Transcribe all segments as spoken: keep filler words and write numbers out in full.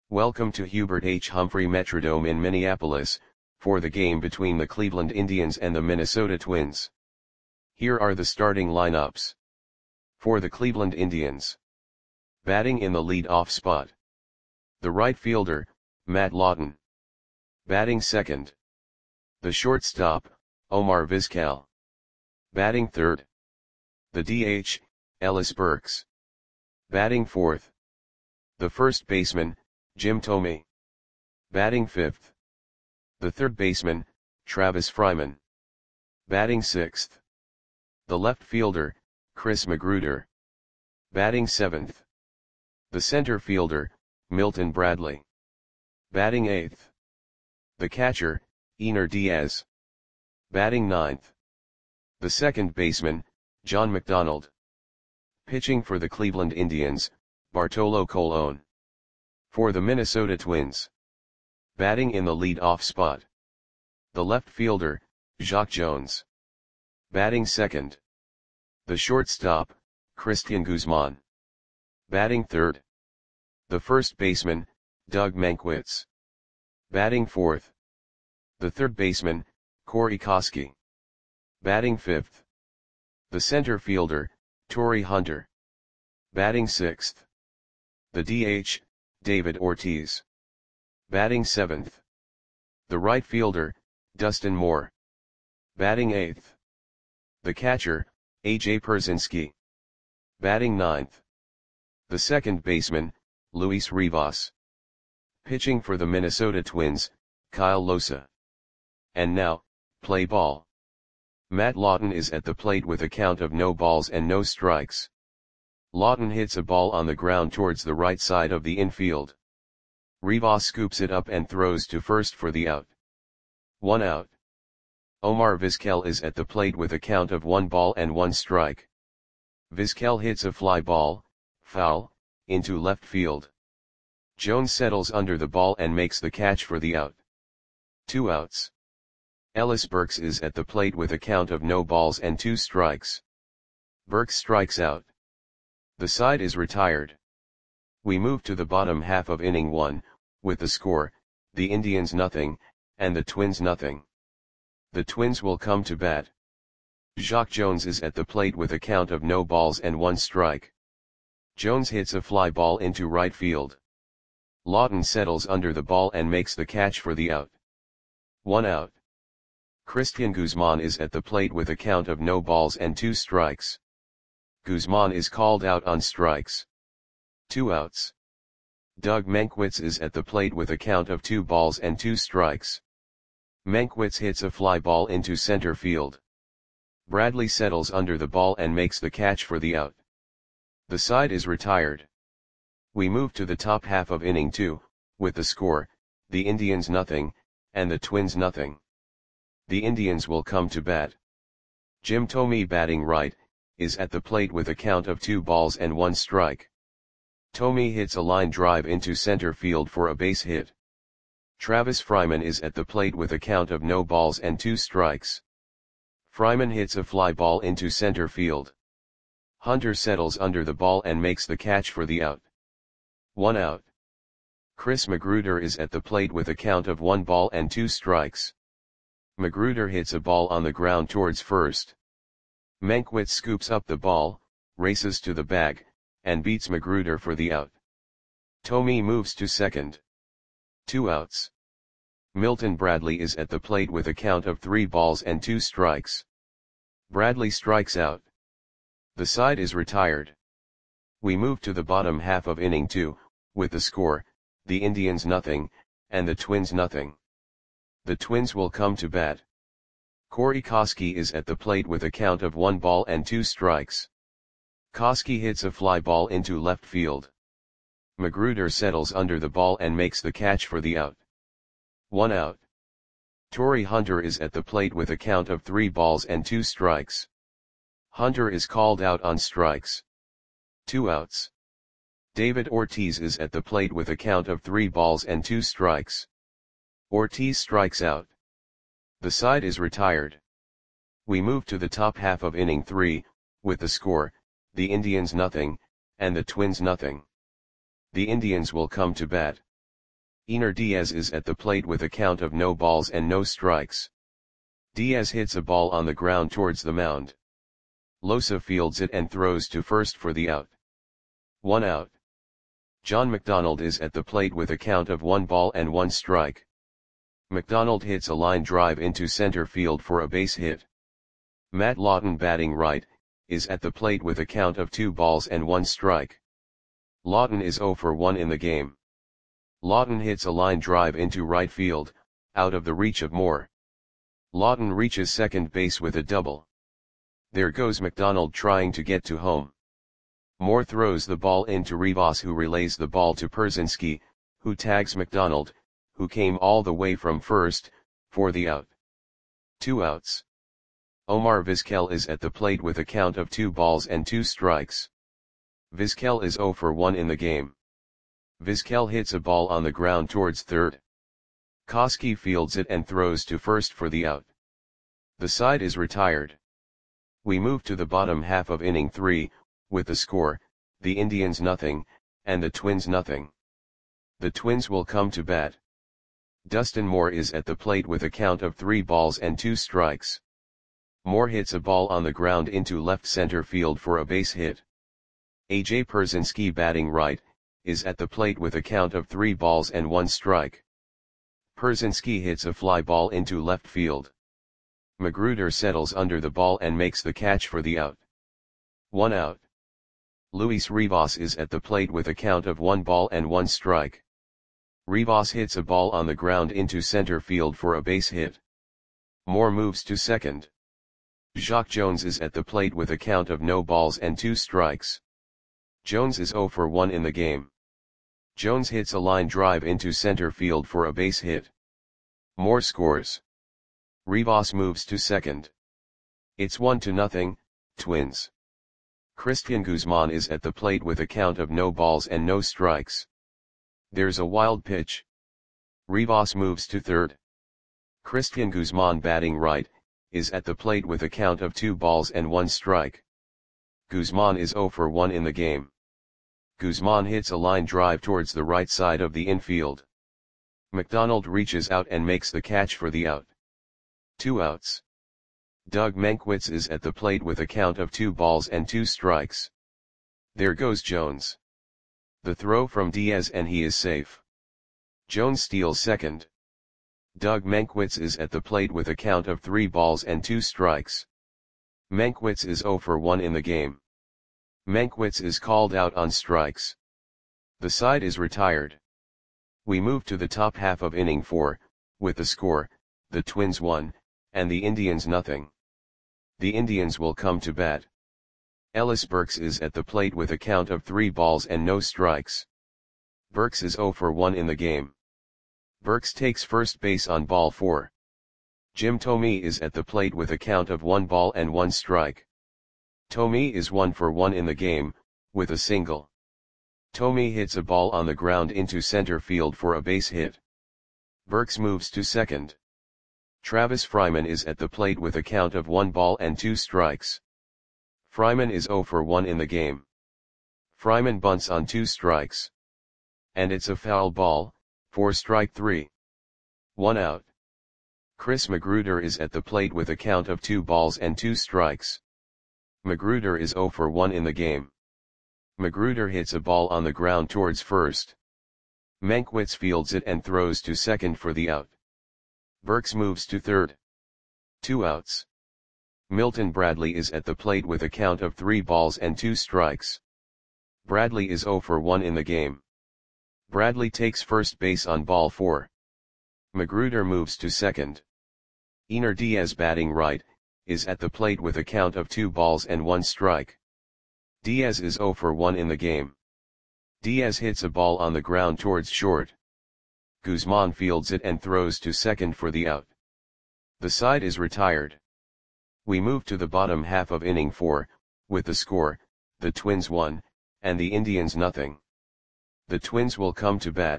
Welcome to Hubert H. Humphrey Metrodome in Minneapolis, for the game between the Cleveland Indians and the Minnesota Twins. Here are the starting lineups. For the Cleveland Indians. Batting in the lead-off spot. The right fielder, Matt Lawton. Batting second. The shortstop, Omar Vizquel. Batting third. The D H, Ellis Burks. Batting fourth. The first baseman, Jim Thome. Batting fifth. The third baseman, Travis Fryman. Batting sixth. The left fielder, Chris Magruder. Batting seventh. The center fielder, Milton Bradley. Batting eighth. The catcher, Einar Diaz. Batting ninth. The second baseman, John McDonald. Pitching for the Cleveland Indians, Bartolo Colon. For the Minnesota Twins. Batting in the lead-off spot. The left fielder, Jacque Jones. Batting second. The shortstop, Cristian Guzman. Batting third. The first baseman, Doug Mankiewicz. Batting fourth. The third baseman, Corey Koskie. Batting fifth. The center fielder, Torii Hunter. Batting sixth. The D H, David Ortiz. Batting seventh. The right fielder, Dustin Moore. Batting eighth. The catcher, A J Pierzynski. Batting ninth. The second baseman, Luis Rivas. Pitching for the Minnesota Twins, Kyle Lohse. And now, play ball. Matt Lawton is at the plate with a count of no balls and no strikes. Lawton hits a ball on the ground towards the right side of the infield. Rivas scoops it up and throws to first for the out. One out. Omar Vizquel is at the plate with a count of one ball and one strike. Vizquel hits a fly ball, foul, into left field. Jones settles under the ball and makes the catch for the out. Two outs. Ellis Burks is at the plate with a count of no balls and two strikes. Burks strikes out. The side is retired. We move to the bottom half of inning one, with the score, the Indians nothing, and the Twins nothing. The Twins will come to bat. Jacque Jones is at the plate with a count of no balls and one strike. Jones hits a fly ball into right field. Lawton settles under the ball and makes the catch for the out. One out. Cristian Guzman is at the plate with a count of no balls and two strikes. Guzman is called out on strikes. Two outs. Doug Mankiewicz is at the plate with a count of two balls and two strikes. Mankiewicz hits a fly ball into center field. Bradley settles under the ball and makes the catch for the out. The side is retired. We move to the top half of inning two, with the score, the Indians nothing, and the Twins nothing. The Indians will come to bat. Jim Thome, batting right, is at the plate with a count of two balls and one strike. Thome hits a line drive into center field for a base hit. Travis Fryman is at the plate with a count of no balls and two strikes. Fryman hits a fly ball into center field. Hunter settles under the ball and makes the catch for the out. One out. Chris Magruder is at the plate with a count of one ball and two strikes. Magruder hits a ball on the ground towards first. Mankiewicz scoops up the ball, races to the bag, and beats Magruder for the out. Thome moves to second. Two outs. Milton Bradley is at the plate with a count of three balls and two strikes. Bradley strikes out. The side is retired. We move to the bottom half of inning two, with the score, the Indians nothing, and the Twins nothing. The Twins will come to bat. Corey Koskie is at the plate with a count of one ball and two strikes. Koskie hits a fly ball into left field. Magruder settles under the ball and makes the catch for the out. One out. Torii Hunter is at the plate with a count of three balls and two strikes. Hunter is called out on strikes. Two outs. David Ortiz is at the plate with a count of three balls and two strikes. Ortiz strikes out. The side is retired. We move to the top half of inning three, with the score, the Indians nothing, and the Twins nothing. The Indians will come to bat. Ener Diaz is at the plate with a count of no balls and no strikes. Diaz hits a ball on the ground towards the mound. Losa fields it and throws to first for the out. One out. John McDonald is at the plate with a count of one ball and one strike. McDonald hits a line drive into center field for a base hit. Matt Lawton, batting right, is at the plate with a count of two balls and one strike. Lawton is zero for one in the game. Lawton hits a line drive into right field, out of the reach of Moore. Lawton reaches second base with a double. There goes McDonald trying to get to home. Moore throws the ball into Rivas, who relays the ball to Pierzynski, who tags McDonald, who came all the way from first, for the out. Two outs. Omar Vizquel is at the plate with a count of two balls and two strikes. Vizquel is zero for one in the game. Vizquel hits a ball on the ground towards third. Koski fields it and throws to first for the out. The side is retired. We move to the bottom half of inning three, with the score, the Indians nothing, and the Twins nothing. The Twins will come to bat. Dustin Moore is at the plate with a count of three balls and two strikes. Moore hits a ball on the ground into left center field for a base hit. A J Pierzynski, batting right, is at the plate with a count of three balls and one strike. Pierzynski hits a fly ball into left field. Magruder settles under the ball and makes the catch for the out. One out. Luis Rivas is at the plate with a count of one ball and one strike. Rivas hits a ball on the ground into center field for a base hit. Moore moves to second. Jacque Jones is at the plate with a count of no balls and two strikes. Jones is zero for one in the game. Jones hits a line drive into center field for a base hit. Moore scores. Rivas moves to second. It's one to nothing, Twins. Christian Guzman is at the plate with a count of no balls and no strikes. There's a wild pitch. Rivas moves to third. Christian Guzman, batting right, is at the plate with a count of two balls and one strike. Guzman is zero for one in the game. Guzman hits a line drive towards the right side of the infield. McDonald reaches out and makes the catch for the out. Two outs. Doug Mankiewicz is at the plate with a count of two balls and two strikes. There goes Jones. The throw from Diaz and he is safe. Jones steals second. Doug Mankiewicz is at the plate with a count of three balls and two strikes. Mankiewicz is zero for one in the game. Mankiewicz is called out on strikes. The side is retired. We move to the top half of inning four, with the score, the Twins one, and the Indians nothing. The Indians will come to bat. Ellis Burks is at the plate with a count of three balls and no strikes. Burks is zero for one in the game. Burks takes first base on ball four. Jim Thome is at the plate with a count of one ball and one strike. Thome is one for one in the game, with a single. Thome hits a ball on the ground into center field for a base hit. Burks moves to second. Travis Fryman is at the plate with a count of one ball and two strikes. Fryman is zero for one in the game. Fryman bunts on two strikes. And it's a foul ball, for strike three. One out. Chris Magruder is at the plate with a count of two balls and two strikes. Magruder is zero for one in the game. Magruder hits a ball on the ground towards first. Mankiewicz fields it and throws to second for the out. Burks moves to third. Two outs. Milton Bradley is at the plate with a count of three balls and two strikes. Bradley is zero for one in the game. Bradley takes first base on ball four. Magruder moves to second. Ener Diaz, batting right, is at the plate with a count of two balls and one strike. Diaz is zero for one in the game. Diaz hits a ball on the ground towards short. Guzman fields it and throws to second for the out. The side is retired. We move to the bottom half of inning four, with the score, the Twins one, and the Indians nothing. The Twins will come to bat.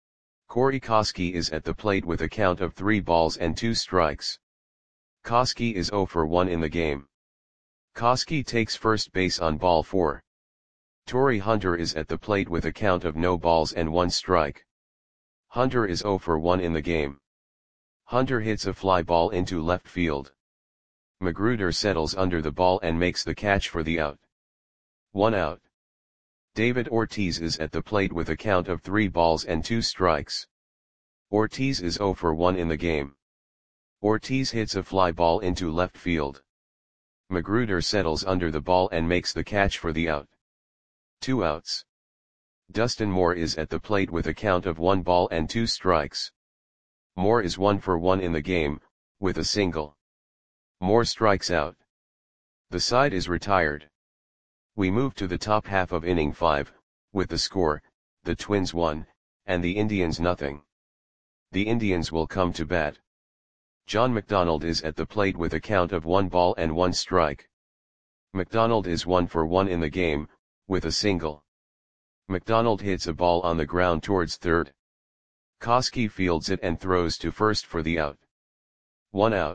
Corey Koski is at the plate with a count of three balls and two strikes. Koski is zero for one in the game. Koski takes first base on ball four. Torrey Hunter is at the plate with a count of no balls and one strike. Hunter is zero for one in the game. Hunter hits a fly ball into left field. Magruder settles under the ball and makes the catch for the out. One out. David Ortiz is at the plate with a count of three balls and two strikes. Ortiz is zero for one in the game. Ortiz hits a fly ball into left field. Magruder settles under the ball and makes the catch for the out. Two outs. Dustin Moore is at the plate with a count of one ball and two strikes. Moore is one for one in the game, with a single. Moore strikes out. The side is retired. We move to the top half of inning five, with the score, the Twins one, and the Indians nothing. The Indians will come to bat. John McDonald is at the plate with a count of one ball and one strike. McDonald is one for one in the game, with a single. McDonald hits a ball on the ground towards third. Koski fields it and throws to first for the out. One out.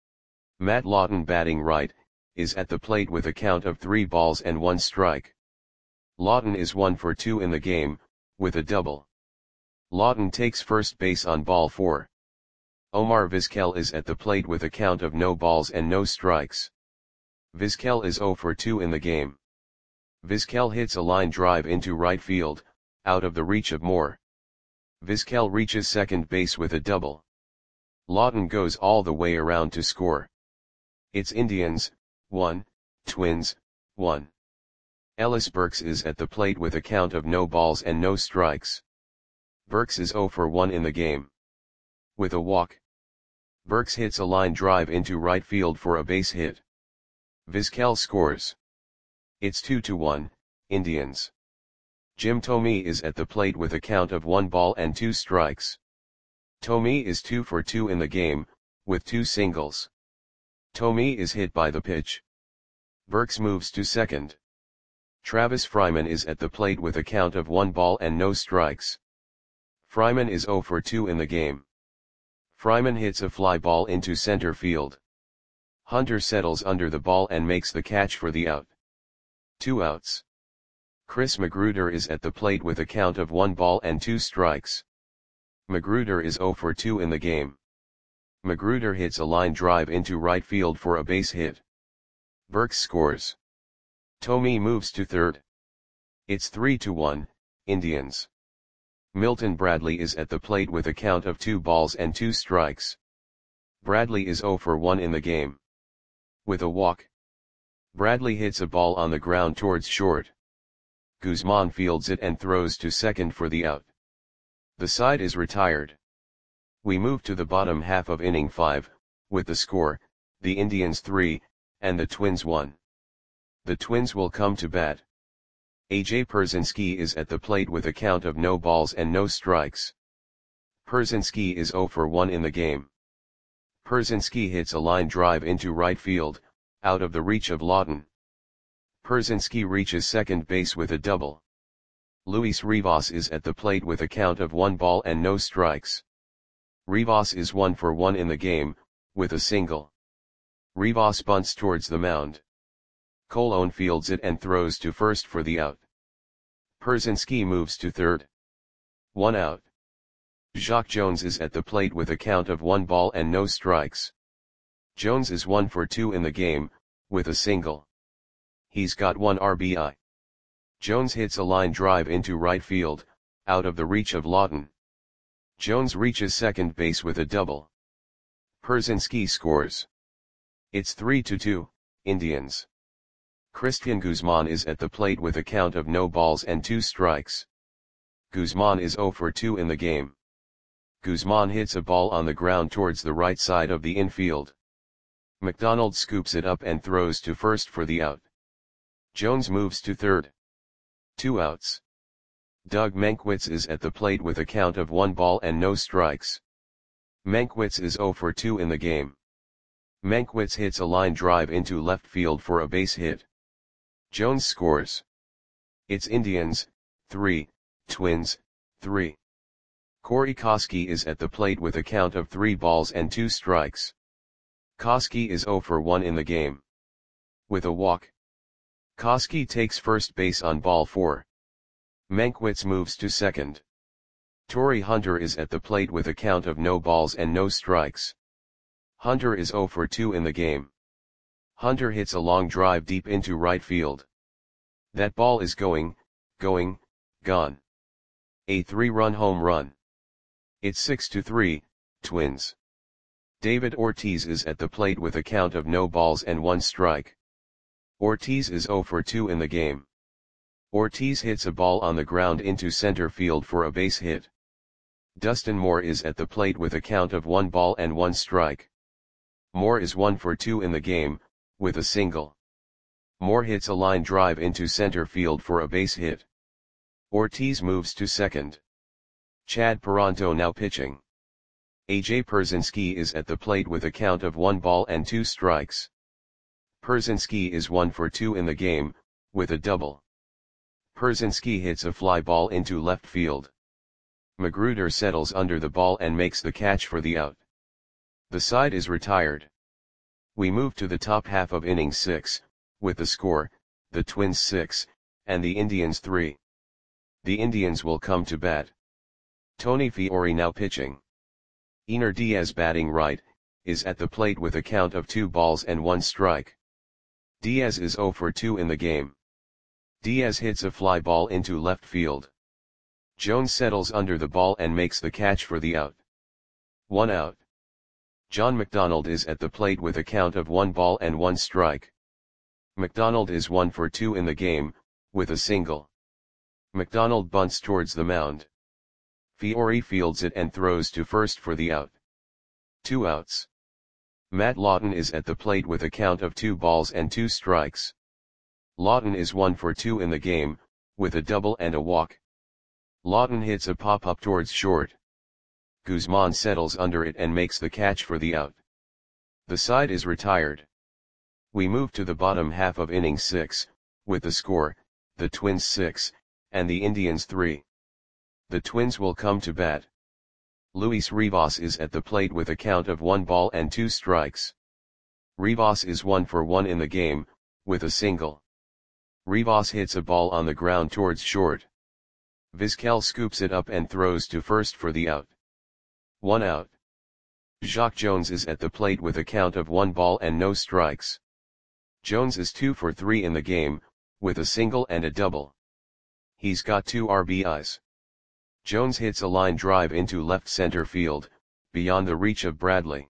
Matt Lawton, batting right, is at the plate with a count of three balls and one strike. Lawton is one for two in the game, with a double. Lawton takes first base on ball four. Omar Vizquel is at the plate with a count of no balls and no strikes. Vizquel is zero for two in the game. Vizquel hits a line drive into right field, out of the reach of Moore. Vizquel reaches second base with a double. Lawton goes all the way around to score. It's Indians, one, Twins, one. Ellis Burks is at the plate with a count of no balls and no strikes. Burks is zero for one in the game. With a walk. Burks hits a line drive into right field for a base hit. Vizquel scores. It's two to one, Indians. Jim Thome is at the plate with a count of one ball and two strikes. Thome is two for two in the game, with two singles. Thome is hit by the pitch. Burks moves to second. Travis Fryman is at the plate with a count of one ball and no strikes. Fryman is zero for two in the game. Fryman hits a fly ball into center field. Hunter settles under the ball and makes the catch for the out. Two outs. Chris Magruder is at the plate with a count of one ball and two strikes. Magruder is zero for two in the game. Magruder hits a line drive into right field for a base hit. Burks scores. Thome moves to third. It's three to one, Indians. Milton Bradley is at the plate with a count of two balls and two strikes. Bradley is zero for one in the game. With a walk. Bradley hits a ball on the ground towards short. Guzman fields it and throws to second for the out. The side is retired. We move to the bottom half of inning five, with the score, the Indians three, and the Twins one. The Twins will come to bat. A J Pierzynski is at the plate with a count of no balls and no strikes. Pierzynski is zero for one in the game. Pierzynski hits a line drive into right field, out of the reach of Lawton. Pierzynski reaches second base with a double. Luis Rivas is at the plate with a count of one ball and no strikes. Rivas is one for one in the game, with a single. Rivas bunts towards the mound. Colon fields it and throws to first for the out. Pierzynski moves to third. One out. Jacque Jones is at the plate with a count of one ball and no strikes. Jones is one for two in the game, with a single. He's got one R B I. Jones hits a line drive into right field, out of the reach of Lawton. Jones reaches second base with a double. Pierzynski scores. It's three to two, Indians. Christian Guzman is at the plate with a count of no balls and two strikes. Guzman is zero for two in the game. Guzman hits a ball on the ground towards the right side of the infield. McDonald scoops it up and throws to first for the out. Jones moves to third. Two outs. Doug Mankiewicz is at the plate with a count of one ball and no strikes. Mankiewicz is zero for two in the game. Mankiewicz hits a line drive into left field for a base hit. Jones scores. It's Indians, three, Twins, three. Corey Koski is at the plate with a count of three balls and two strikes. Koski is zero for one in the game. With a walk. Koski takes first base on ball four. Mankiewicz moves to second. Torii Hunter is at the plate with a count of no balls and no strikes. Hunter is zero for two in the game. Hunter hits a long drive deep into right field. That ball is going, going, gone. A three-run home run. It's six to three, Twins. David Ortiz is at the plate with a count of no balls and one strike. Ortiz is zero for two in the game. Ortiz hits a ball on the ground into center field for a base hit. Dustin Moore is at the plate with a count of one ball and one strike. Moore is one for two in the game, with a single. Moore hits a line drive into center field for a base hit. Ortiz moves to second. Chad Peranto now pitching. A J Pierzynski is at the plate with a count of one ball and two strikes. Pierzynski is one for two in the game, with a double. Pierzynski hits a fly ball into left field. Magruder settles under the ball and makes the catch for the out. The side is retired. We move to the top half of inning six, with the score, the Twins six, and the Indians three. The Indians will come to bat. Tony Fiore now pitching. Ener Diaz batting right, is at the plate with a count of two balls and one strike. Diaz is zero for two in the game. Diaz hits a fly ball into left field. Jones settles under the ball and makes the catch for the out. One out. John McDonald is at the plate with a count of one ball and one strike. McDonald is one for two in the game, with a single. McDonald bunts towards the mound. Fiore fields it and throws to first for the out. Two outs. Matt Lawton is at the plate with a count of two balls and two strikes. Lawton is one for two in the game, with a double and a walk. Lawton hits a pop-up towards short. Guzman settles under it and makes the catch for the out. The side is retired. We move to the bottom half of inning six, with the score, the Twins six, and the Indians three. The Twins will come to bat. Luis Rivas is at the plate with a count of one ball and two strikes. Rivas is one for one in the game, with a single. Rivas hits a ball on the ground towards short. Vizquel scoops it up and throws to first for the out. One out. Jacque Jones is at the plate with a count of one ball and no strikes. Jones is two for three in the game, with a single and a double. He's got two R B Is. Jones hits a line drive into left center field, beyond the reach of Bradley.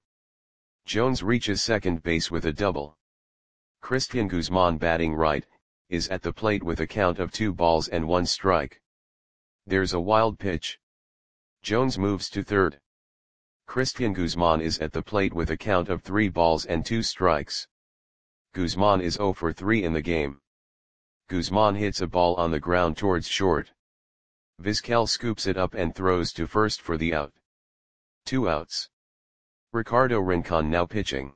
Jones reaches second base with a double. Christian Guzman batting right, is at the plate with a count of two balls and one strike. There's a wild pitch. Jones moves to third. Christian Guzman is at the plate with a count of three balls and two strikes. Guzman is zero for three in the game. Guzman hits a ball on the ground towards short. Vizquel scoops it up and throws to first for the out. Two outs. Ricardo Rincon now pitching.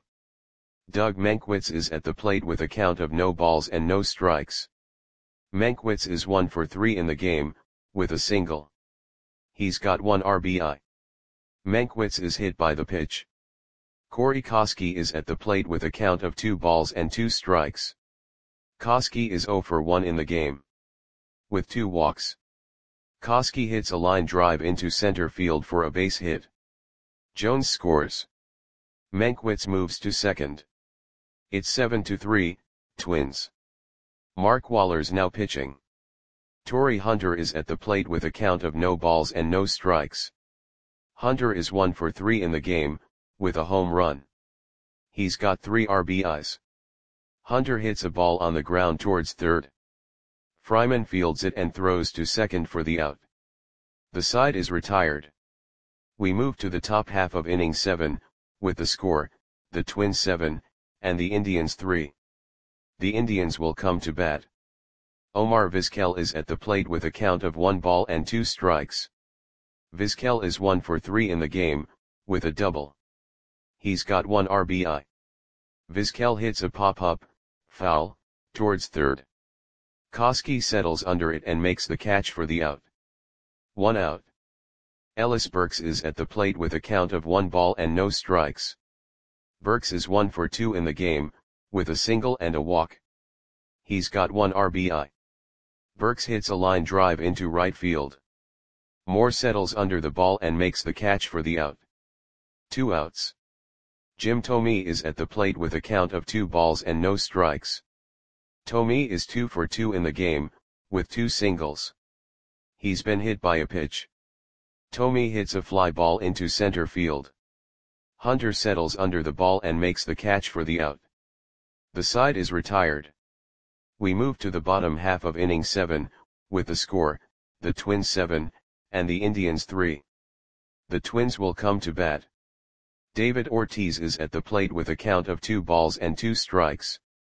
Doug Mankiewicz is at the plate with a count of no balls and no strikes. Mankiewicz is one for three in the game, with a single. He's got one R B I. Mankiewicz is hit by the pitch. Corey Koskie is at the plate with a count of two balls and two strikes. Koskie is zero for one in the game. With two walks. Koskie hits a line drive into center field for a base hit. Jones scores. Mankiewicz moves to second. It's seven to three, Twins. Mark Waller's now pitching. Torii Hunter is at the plate with a count of no balls and no strikes. Hunter is one for three in the game, with a home run. He's got three R B Is. Hunter hits a ball on the ground towards third. Fryman fields it and throws to second for the out. The side is retired. We move to the top half of inning seven, with the score, the Twins seven, and the Indians three. The Indians will come to bat. Omar Vizquel is at the plate with a count of one ball and two strikes. Vizquel is one for three in the game, with a double. He's got one R B I. Vizquel hits a pop-up, foul, towards third. Koskie settles under it and makes the catch for the out. One out. Ellis Burks is at the plate with a count of one ball and no strikes. Burks is one for two in the game, with a single and a walk. He's got one R B I. Burks hits a line drive into right field. Moore settles under the ball and makes the catch for the out. Two outs. Jim Thome is at the plate with a count of two balls and no strikes. Thome is two for two in the game, with two singles. He's been hit by a pitch. Thome hits a fly ball into center field. Hunter settles under the ball and makes the catch for the out. The side is retired. We move to the bottom half of inning seven, with the score, the Twins seven, and the Indians three. The Twins will come to bat. David Ortiz is at the plate with a count of two balls and two strikes.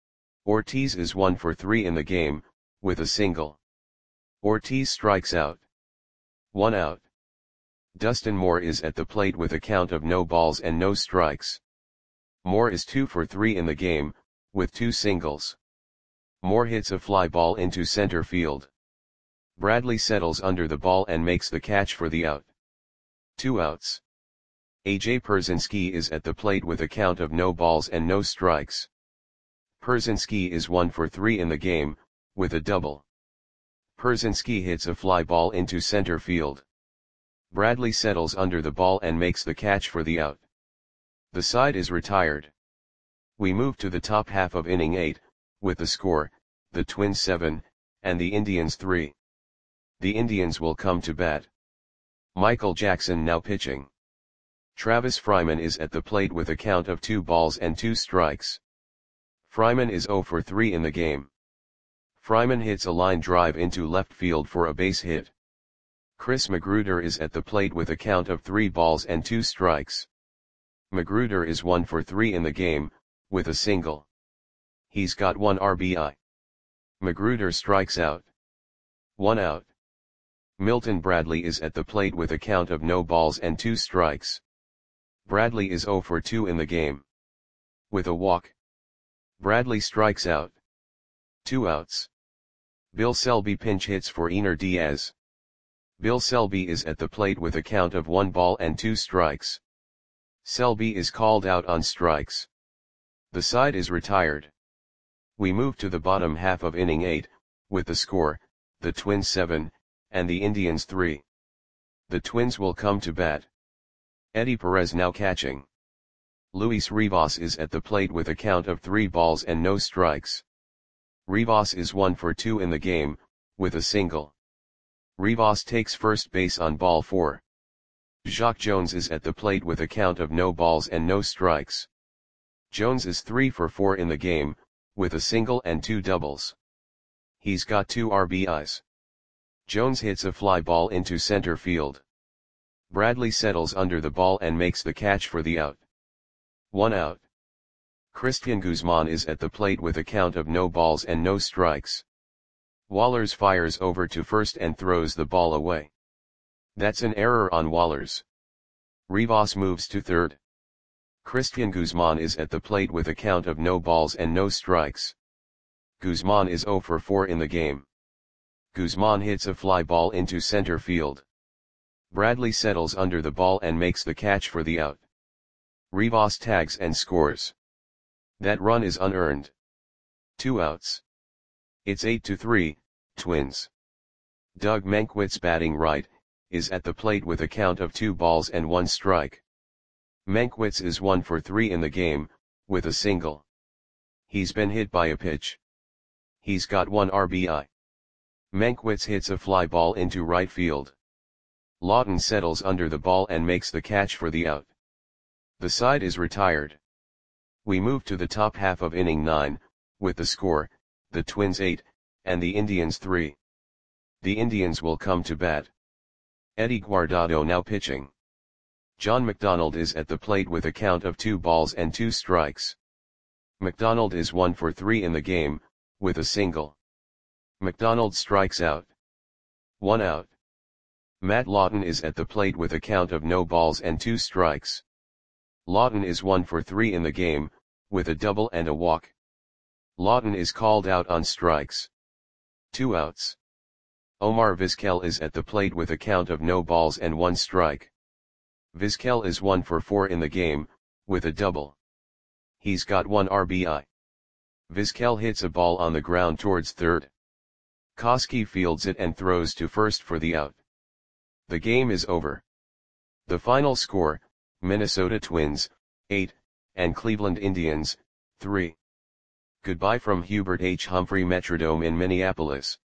Ortiz is one for three in the game, with a single. Ortiz strikes out. One out. Dustin Moore is at the plate with a count of no balls and no strikes. Moore is two for three in the game, with two singles. Moore hits a fly ball into center field. Bradley settles under the ball and makes the catch for the out. Two outs. A J Pierzynski is at the plate with a count of no balls and no strikes. Pierzynski is one for three in the game, with a double. Pierzynski hits a fly ball into center field. Bradley settles under the ball and makes the catch for the out. The side is retired. We move to the top half of inning eight, with the score, the Twins seven, and the Indians three. The Indians will come to bat. Michael Jackson now pitching. Travis Fryman is at the plate with a count of two balls and two strikes. Fryman is zero for three in the game. Fryman hits a line drive into left field for a base hit. Chris Magruder is at the plate with a count of three balls and two strikes. Magruder is one for three in the game, with a single. He's got one R B I. Magruder strikes out. One out. Milton Bradley is at the plate with a count of no balls and two strikes. Bradley is zero for two in the game. With a walk. Bradley strikes out. Two outs. Bill Selby pinch hits for Ener Diaz. Bill Selby is at the plate with a count of one ball and two strikes. Selby is called out on strikes. The side is retired. We move to the bottom half of inning eight, with the score, the Twins seven, and the Indians three. The Twins will come to bat. Eddie Perez now catching. Luis Rivas is at the plate with a count of three balls and no strikes. Rivas is one for two in the game, with a single. Rivas takes first base on ball four. Jacque Jones is at the plate with a count of no balls and no strikes. Jones is three for four in the game, with a single and two doubles. He's got two R B Is. Jones hits a fly ball into center field. Bradley settles under the ball and makes the catch for the out. One out. Christian Guzman is at the plate with a count of no balls and no strikes. Wallers fires over to first and throws the ball away. That's an error on Wallers. Rivas moves to third. Christian Guzman is at the plate with a count of no balls and no strikes. Guzman is zero for four in the game. Guzman hits a fly ball into center field. Bradley settles under the ball and makes the catch for the out. Rivas tags and scores. That run is unearned. Two outs. It's eight to three, Twins. Doug Mankiewicz batting right, is at the plate with a count of two balls and one strike. Mankiewicz is one for three in the game, with a single. He's been hit by a pitch. He's got one R B I. Mankiewicz hits a fly ball into right field. Lawton settles under the ball and makes the catch for the out. The side is retired. We move to the top half of inning nine, with the score, the Twins eight, and the Indians three. The Indians will come to bat. Eddie Guardado now pitching. John McDonald is at the plate with a count of two balls and two strikes. McDonald is one for three in the game, with a single. McDonald strikes out. One out. Matt Lawton is at the plate with a count of no balls and two strikes. Lawton is one for three in the game, with a double and a walk. Lawton is called out on strikes. Two outs. Omar Vizquel is at the plate with a count of no balls and one strike. Vizquel is one for four in the game, with a double. He's got one R B I. Vizquel hits a ball on the ground towards third. Koski fields it and throws to first for the out. The game is over. The final score, Minnesota Twins, eight, and Cleveland Indians, three. Goodbye from Hubert H. Humphrey Metrodome in Minneapolis.